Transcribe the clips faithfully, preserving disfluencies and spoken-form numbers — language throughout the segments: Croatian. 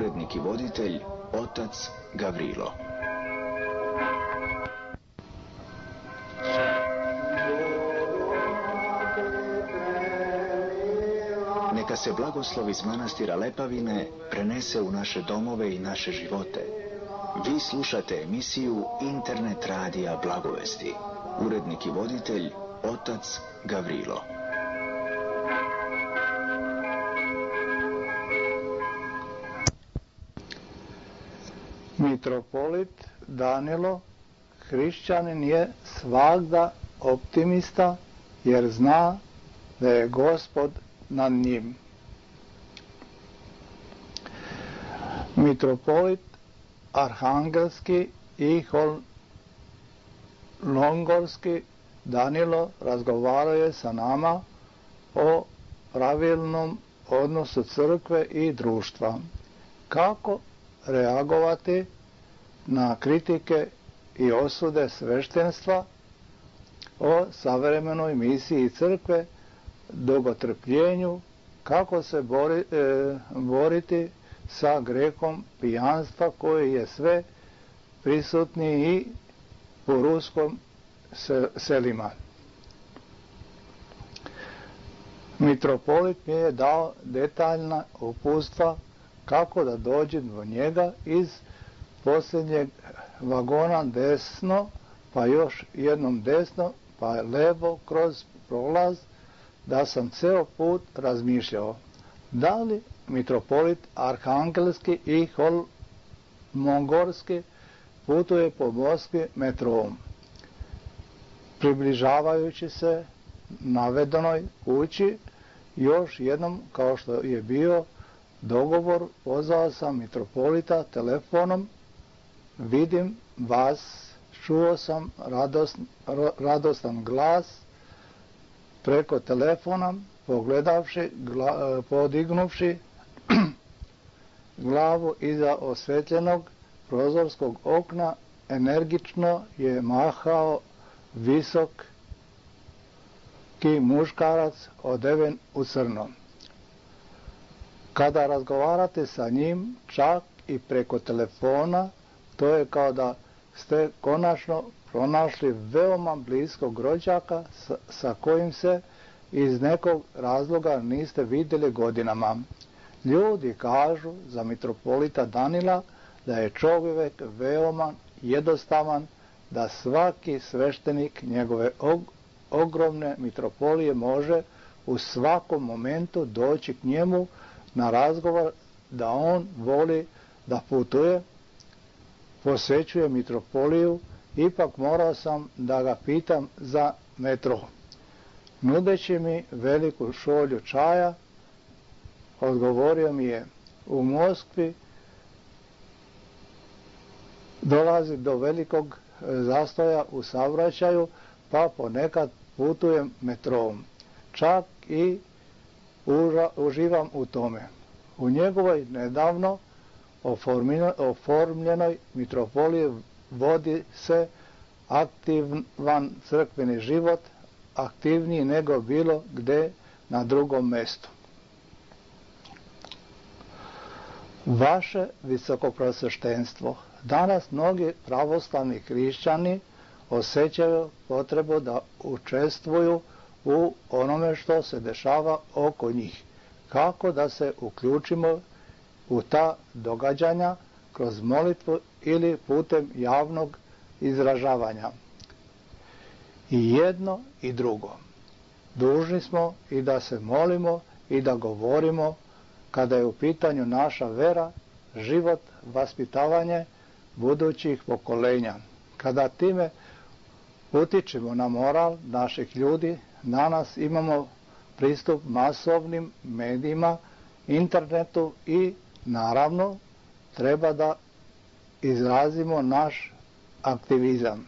urednik i voditelj otac Gavrilo. Neka se blagoslov iz manastira Lepavine prenese u naše domove i naše živote. Vi slušate emisiju Internet radija Blagovesti. Urednik i voditelj otac Gavrilo. Mitropolit Danilo, hrišćanin, je svagda optimista jer zna da je Gospod nad njim. Mitropolit Arhangelski i Longorski Danilo razgovarao je sa nama o pravilnom odnosu crkve i društva. Kako reagovati na kritike i osude sveštenstva o savremenoj misiji crkve, dugotrpljenju, kako se bori, e, boriti sa grehom pijanstva koji je sve prisutniji i u ruskom selima. Mitropolit mi je dao detaljna uputstva kako da dođem do njega iz posljednjeg vagona desno, pa još jednom desno, pa levo kroz prolaz, da sam ceo put razmišljao da li mitropolit Arhangelski i Holmogorski putuje po Moskvi metrom. Približavajući se navedenoj kući, još jednom, kao što je bio dogovor, pozvao sam mitropolita telefonom. Vidim vas, čuo sam radost, radostan glas preko telefona, pogledavši, gla, podignuvši glavu iza osvetljenog prozorskog okna, energično je mahao visoki muškarac odeven u crno. Kada razgovarate sa njim, čak i preko telefona, to je kao da ste konačno pronašli veoma bliskog rođaka sa, sa kojim se iz nekog razloga niste vidjeli godinama. Ljudi kažu za mitropolita Danila da je čovjek veoma jednostavan, da svaki sveštenik njegove og, ogromne mitropolije može u svakom momentu doći k njemu na razgovor, da on voli da putuje, posvećuje mitropoliju. Ipak morao sam da ga pitam za metro. Nudeći mi veliku šolju čaja, odgovorio mi je: u Moskvi dolazi do velikog zastoja u saobraćaju, pa ponekad putujem metrom. Čak i uža, uživam u tome. U njegovoj nedavno oformljenoj mitropoliji vodi se aktivan crkveni život, aktivniji nego bilo gde na drugom mestu. Vaše visokoprosveštenstvo, danas mnogi pravoslavni hrišćani osjećaju potrebu da učestvuju u onome što se dešava oko njih. Kako da se uključimo u ta događanja kroz molitvu ili putem javnog izražavanja? I jedno i drugo. Dužni smo i da se molimo i da govorimo kada je u pitanju naša vera, život, vaspitavanje budućih pokolenja. Kada time utičemo na moral naših ljudi, danas imamo pristup masovnim medijima, internetu i naravno treba da izrazimo naš aktivizam.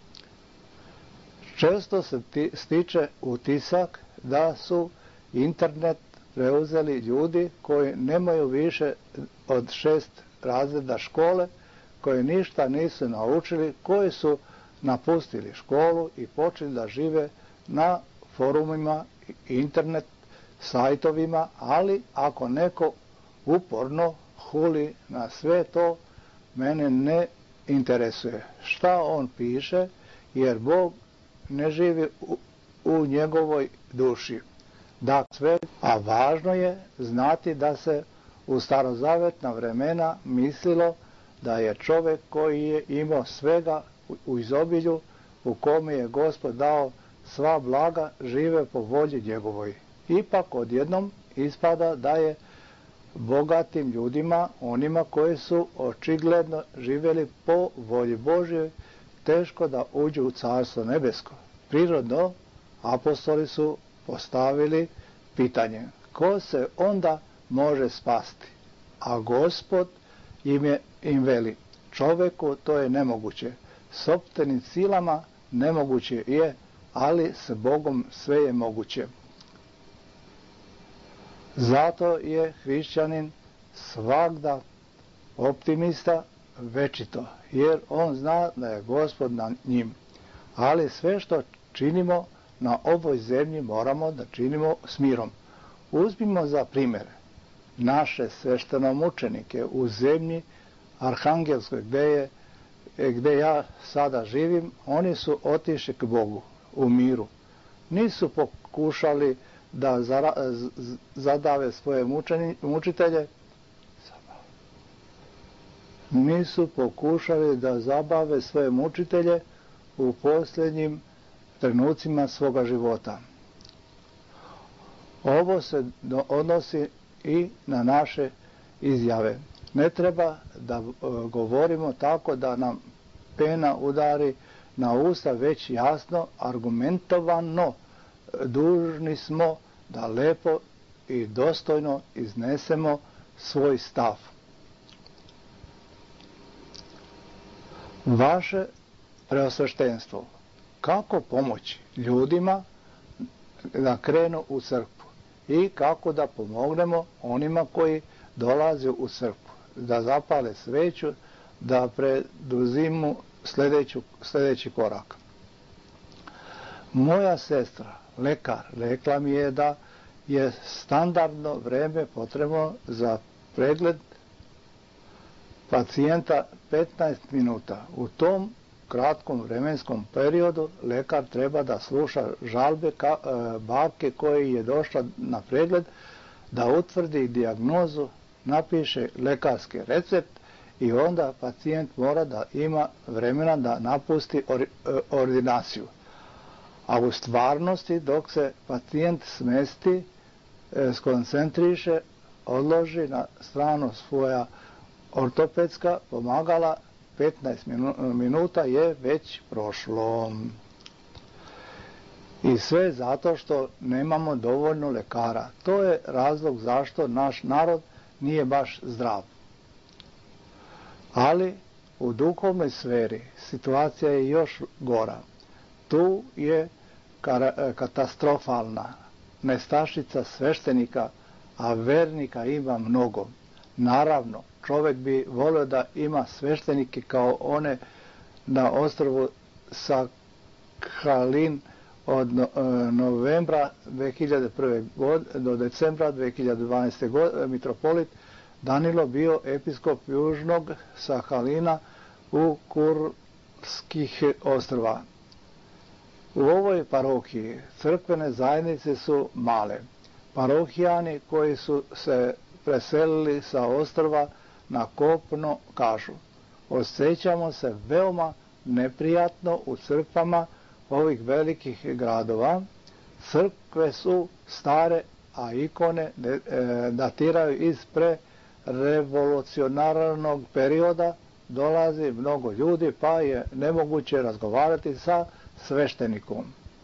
Često se stiče utisak da su internet preuzeli ljudi koji nemaju više od šest razreda škole, koji ništa nisu naučili, koji su napustili školu i počeli da žive na forumima, internet sajtovima, ali ako neko uporno huli na sve to, mene ne interesuje šta on piše, jer Bog ne živi u, u njegovoj duši. Dakle, a važno je znati da se u starozavetna vremena mislilo da je čovjek koji je imao svega u izobilju, u kome je Gospod dao sva blaga, žive po volji njegovoj. Ipak odjednom ispada da je bogatim ljudima, onima koji su očigledno živjeli po volji Božjoj, teško da uđu u Carstvo nebesko. Prirodno, apostoli su postavili pitanje, ko se onda može spasti? A Gospod im, je, im veli, čovjeku to je nemoguće, sopstvenim silama nemoguće je, ali s Bogom sve je moguće. Zato je hrišćanin svagda optimista večito, jer on zna da je Gospod na njim. Ali sve što činimo na ovoj zemlji moramo da činimo s mirom. Uzmimo za primjer naše sveštenomučenike u zemlji Arhangelskoj, gdje, je, gdje ja sada živim. Oni su otišli k Bogu u miru. Nisu pokušali da zara, zadave svoje mučeni, mučitelje, nisu pokušali da zabave svoje mučitelje u posljednjim trenucima svoga života. Ovo se odnosi i na naše izjave. Ne treba da govorimo tako da nam pena udari na usta, već jasno, argumentovano dužni smo da lepo i dostojno iznesemo svoj stav. Vaše preosveštenstvo, kako pomoći ljudima da krenu u crkvu i kako da pomognemo onima koji dolaze u crkvu, da zapale sveću, da preduzimu sljedeću, sljedeći korak. Moja sestra, lekar, rekla mi je da je standardno vreme potrebno za pregled pacijenta petnaest minuta. U tom kratkom vremenskom periodu lekar treba da sluša žalbe ka, e, bake koji je došla na pregled, da utvrdi dijagnozu, napiše lekarski recept i onda pacijent mora da ima vremena da napusti or, e, ordinaciju. A u stvarnosti, dok se pacijent smesti, e, skoncentriše, odloži na stranu svoja ortopedska pomagala, petnaest minuta je već prošlo. I sve zato što nemamo dovoljno lekara. To je razlog zašto naš narod nije baš zdrav. Ali u duhovnoj sferi situacija je još gora. Tu je katastrofalna. Nestašica sveštenika, a vernika ima mnogo. Naravno, čovjek bi volio da ima sveštenike kao one na ostrvu Sakhalin od novembra dve hiljade prve. do decembra dve hiljade dvanaeste. godine mitropolit Danilo bio episkop južnog Sakhalina u Kurskih ostrva. U ovoj parohiji crkvene zajednice su male. Parohijani koji su se preselili sa ostrva na kopno kažu: osjećamo se veoma neprijatno u crkvama ovih velikih gradova. Crkve su stare, a ikone datiraju iz prerevolucionarnog perioda. Dolazi mnogo ljudi, pa je nemoguće razgovarati sa sveštenikom.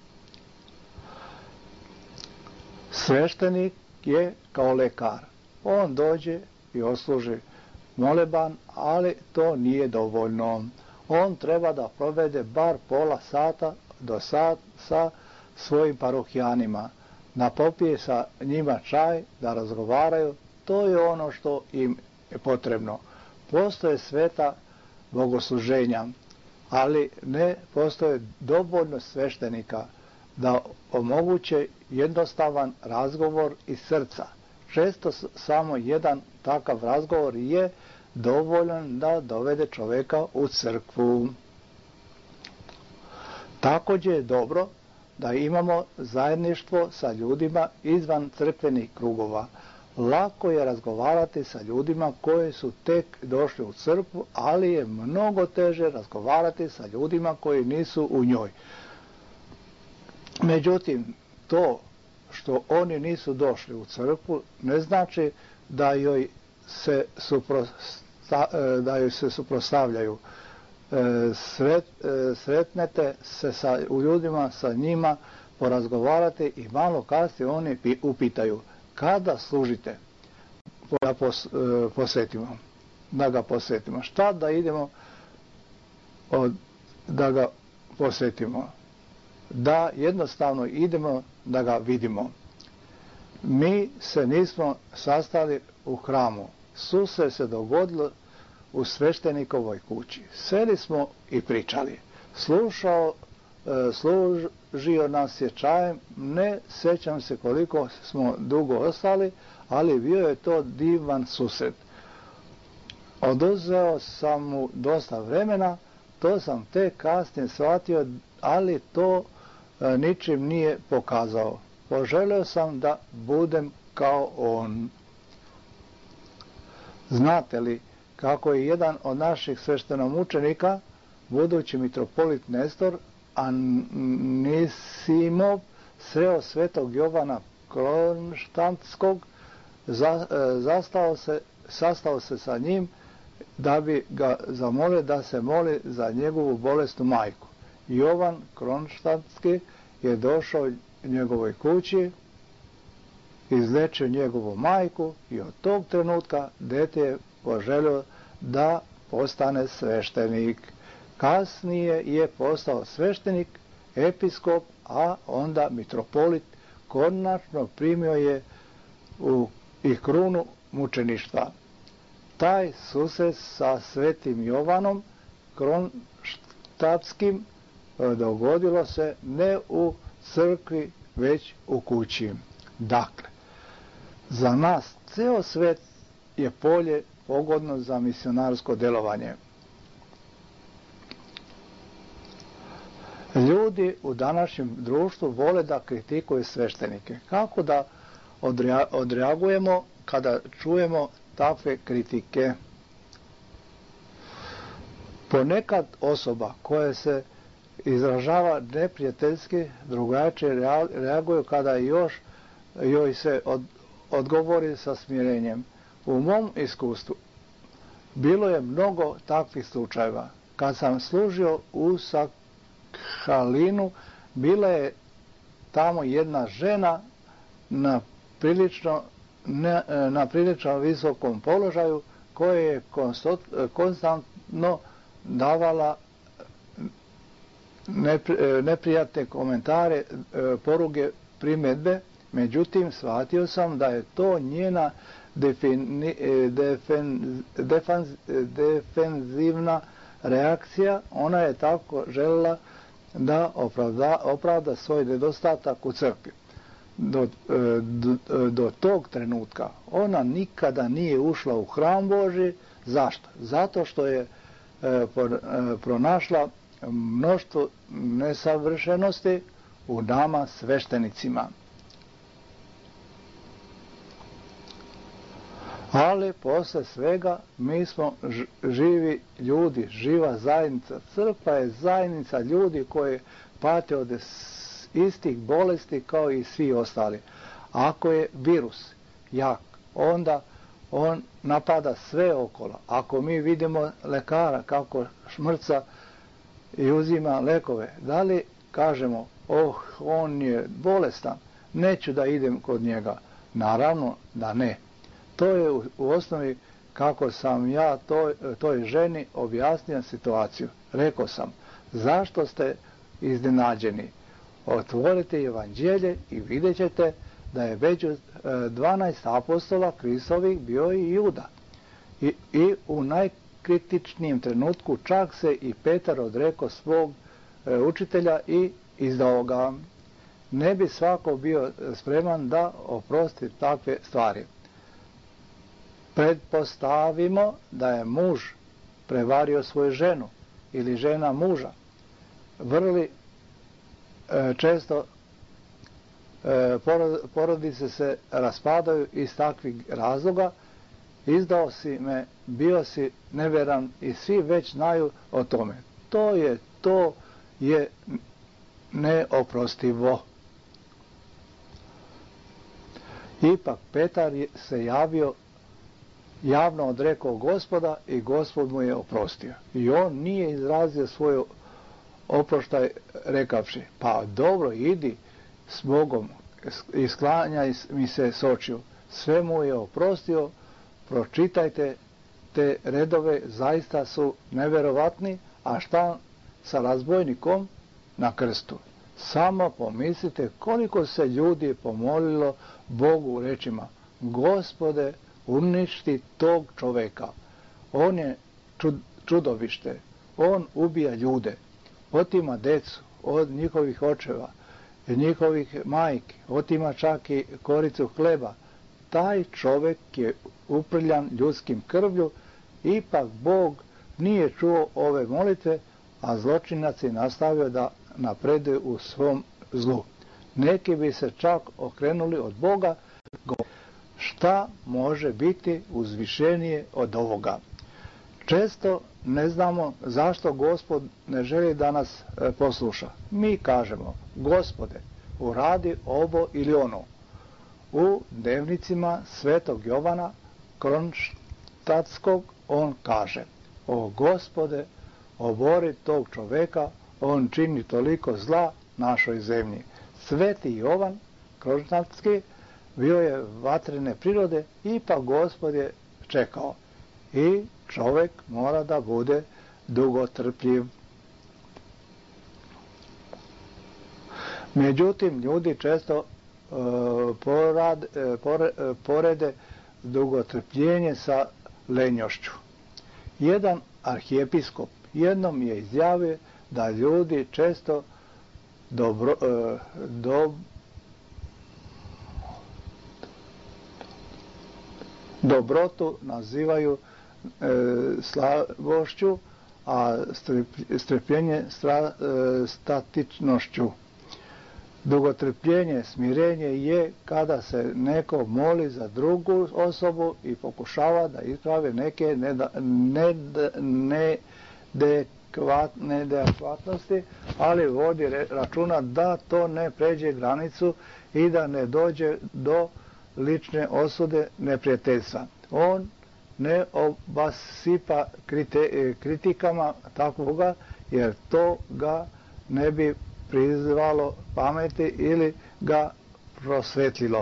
Sveštenik je kao lekar. On dođe i osluži moleban, ali to nije dovoljno. On treba da provede bar pola sata do sat sa svojim parohijanima, da popije sa njima čaj, da razgovaraju. To je ono što im je potrebno. Postoje sveta bogosluženja, ali ne postoje dovoljno sveštenika da omoguće jednostavan razgovor iz srca. često samo jedan takav razgovor je dovoljan da dovede čovjeka u crkvu. Također je dobro da imamo zajedništvo sa ljudima izvan crkvenih krugova. Lako je razgovarati sa ljudima koji su tek došli u crkvu, ali je mnogo teže razgovarati sa ljudima koji nisu u njoj. Međutim, to što oni nisu došli u crkvu ne znači da joj se, suprosta, da joj se suprotstavljaju. Sret, sretnete se sa ljudima, sa njima, porazgovarati i malo kasnije oni upitaju kada služite da pos, posvetimo, da ga posvetimo. Šta da idemo od, da ga posvetimo? Da jednostavno idemo da ga vidimo. Mi se nismo sastali u hramu. Susret se dogodilo u sveštenikovoj kući. Seli smo i pričali. Slušao, služio nas je čajem, ne sjećam se koliko smo dugo ostali, ali bio je to divan susret. Oduzeo sam mu dosta vremena, to sam tek kasnije shvatio, ali to ničim nije pokazao. Poželio sam da budem kao on. Znate li kako je jedan od naših sveštenomučenika, budući mitropolit Nestor Anisimov, sreo svetog Jovana Kronštantskog, za, zastao se, sastao se sa njim da bi ga zamolio da se moli za njegovu bolesnu majku. Jovan Kronštantski je došao njegovoj kući, izlečio njegovu majku i od tog trenutka dete je poželio da postane sveštenik. Kasnije je postao sveštenik, episkop, a onda mitropolit. Konačno primio je u i krunu mučeništva. Taj susret sa svetim Jovanom Kronštatskim dogodilo se ne u crkvi, već u kući. Dakle, za nas ceo svet je polje pogodno za misionarsko djelovanje. Ljudi u današnjem društvu vole da kritikuju sveštenike. Kako da odreagujemo kada čujemo takve kritike? Ponekad osoba koja se izražava neprijateljski drugačije reaguju kada još joj se od, odgovori sa smirenjem. U mom iskustvu bilo je mnogo takvih slučajeva. Kad sam služio u Sakhalinu, bila je tamo jedna žena na prilično, ne, na prilično visokom položaju koja je konstantno davala neprijatne komentare, poruge, primjedbe. Međutim, shvatio sam da je to njena defini, defen, defenz, defenzivna reakcija. Ona je tako željela da opravda, opravda svoj nedostatak u crkvi. Do, do, do tog trenutka ona nikada nije ušla u hram Božji. Zašto? Zato što je e, pronašla mnoštvo nesavršenosti u nama sveštenicima. Ali posle svega mi smo živi ljudi, živa zajednica. Crkva je zajednica ljudi koji pate od istih bolesti kao i svi ostali. Ako je virus jak, onda on napada sve okolo. Ako mi vidimo lekara kako šmrca i uzima lekove, da li kažemo, oh, on je bolestan, neću da idem kod njega? Naravno da ne. To je u, u osnovi kako sam ja toj, toj ženi objasnio situaciju. Rekao sam, zašto ste iznenađeni? Otvorite evanđelje i vidjet ćete da je među dvanaest apostola Kristovih bio i Juda. I, i u najkritičnijem trenutku čak se i Petar odrekao svog e, učitelja i izdao ga. Ne bi svako bio spreman da oprosti takve stvari. pretpostavimo da je muž prevario svoju ženu ili žena muža. Vrli e, često e, porodice se raspadaju iz takvih razloga. Izdao si me, bio si neveran i svi već znaju o tome. To je, to je neoprostivo. Ipak Petar se javio, javno odrekao Gospoda i Gospod mu je oprostio. I on nije izrazio svoj oproštaj rekavši, pa dobro, idi s Bogom i sklanjaj mi se s očiju. Sve mu je oprostio. Pročitajte te redove, zaista su neverovatni. A šta sa razbojnikom na krstu? Samo pomislite koliko se ljudi pomolilo Bogu rečima, Gospode, uništi tog čoveka. On je čudovište, on ubija ljude, otima decu od njihovih očeva, njihovih majki, otima čak i koricu hleba. Taj čovek je uprljan ljudskim krvlju, ipak Bog nije čuo ove molitve, a zločinac je nastavio da napreduje u svom zlu. Neki bi se čak okrenuli od Boga. Šta može biti uzvišenije od ovoga? Često ne znamo zašto Gospod ne želi da nas posluša. Mi kažemo, Gospode, uradi ovo ili ono. U dnevnicima Svetog Jovana Kronštatskog on kaže, o Gospode, obori tog čoveka, on čini toliko zla našoj zemlji. Sveti Jovan Kronštatski bio je vatrene prirode, ipak Gospod je čekao. I čovek mora da bude dugotrpljiv. Međutim, ljudi često Porad, pore, porede dugotrpljenje sa lenjošću. Jedan arhijepiskop jednom je izjavio da ljudi često dobro, do, dobrotu nazivaju e, slabošću, a strpljenje stra, e, statičnošću. Dugotrpljenje, smirenje je kada se neko moli za drugu osobu i pokušava da ispravi neke neadekvatnosti, ali vodi računa da to ne pređe granicu i da ne dođe do lične osude neprijateljstva. On ne obasipa kritikama takvoga, jer to ga ne bi prizvalo pameti ili ga prosvetlilo.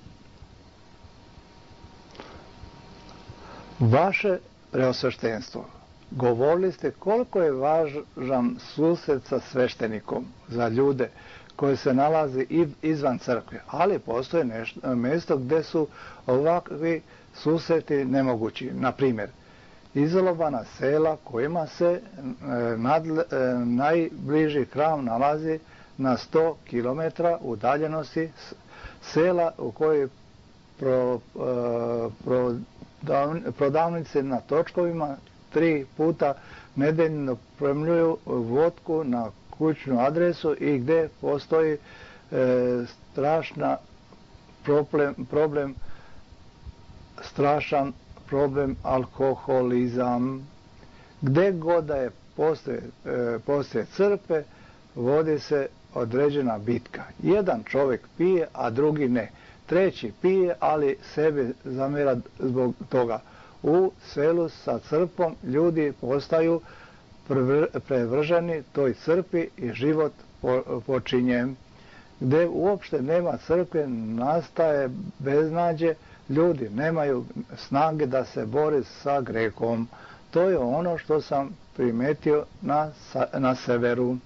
Vaše preosveštenstvo, govorili ste koliko je važan susret sa sveštenikom za ljude koji se nalazi izvan crkve, ali postoje nešto, mjesto gdje su ovakvi susreti nemogući. Na primjer, izolovana sela kojima se nadle, najbliži hram nalazi na sto kilometara udaljenosti, sela u kojoj pro, pro, prodavnice na točkovima tri puta nedeljno premljuju vodku na kućnu adresu i gdje postoji e, strašna problem, problem strašan problem alkoholizam. Gdje god da je postoje, e, postoje crkve, vodi se određena bitka. Jedan čovjek pije, a drugi ne. Treći pije, ali sebe zamjera zbog toga. U selu sa crkvom ljudi postaju prevrženi toj crkvi i život počinje. Gdje uopšte nema crkve, nastaje beznađe, ljudi nemaju snage da se bore sa grehom. To je ono što sam primetio na, na severu.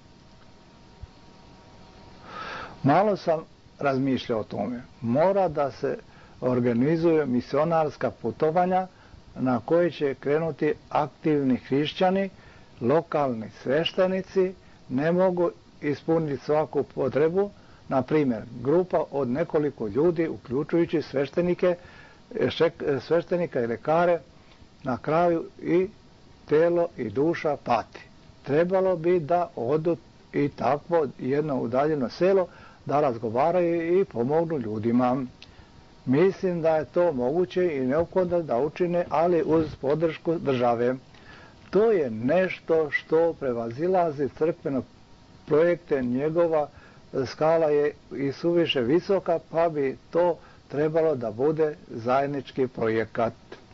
Malo sam razmišljao o tome. Mora da se organizuju misionarska putovanja na koje će krenuti aktivni hrišćani, lokalni sveštenici ne mogu ispuniti svaku potrebu. Na primjer, grupa od nekoliko ljudi, uključujući sveštenike, sveštenika i lekare, na kraju i telo i duša pati. Trebalo bi da odu i takvo jedno udaljeno selo da razgovaraju i pomognu ljudima. Mislim da je to moguće i neophodno da učine, ali uz podršku države. To je nešto što prevazilazi crkveno projekte, njegova skala je i suviše visoka, pa bi to trebalo da bude zajednički projekat.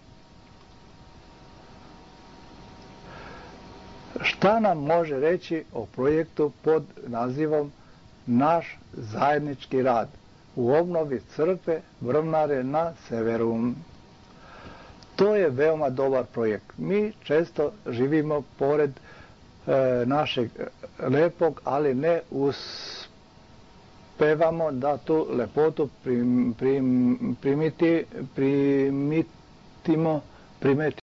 Šta nam može reći o projektu pod nazivom Naš zajednički rad u obnovi crkve Vrvnare na severu? To je veoma dobar projekt. Mi često živimo pored e, našeg lepog, ali ne uspevamo da tu lepotu prim, prim, primiti, primitimo, primetimo.